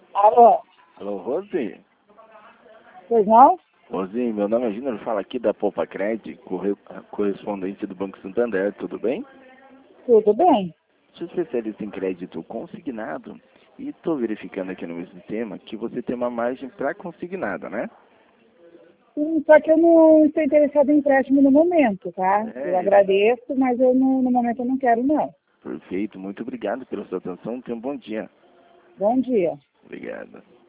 Alô? Alô, Rose? Pois não? Rose, meu nome é Júnior, falo aqui da Poupa Cred, correspondente do Banco Santander, tudo bem? Tudo bem. Sou especialista em crédito consignado e estou verificando aqui no meu sistema que você tem uma margem para consignado, né? Só que eu não estou interessada em empréstimo no momento, tá? Eu É, agradeço, mas eu não, no momento eu não quero, não. perfeito, muito obrigado pela sua atenção, tenha um bom dia. Bom dia. Obrigado.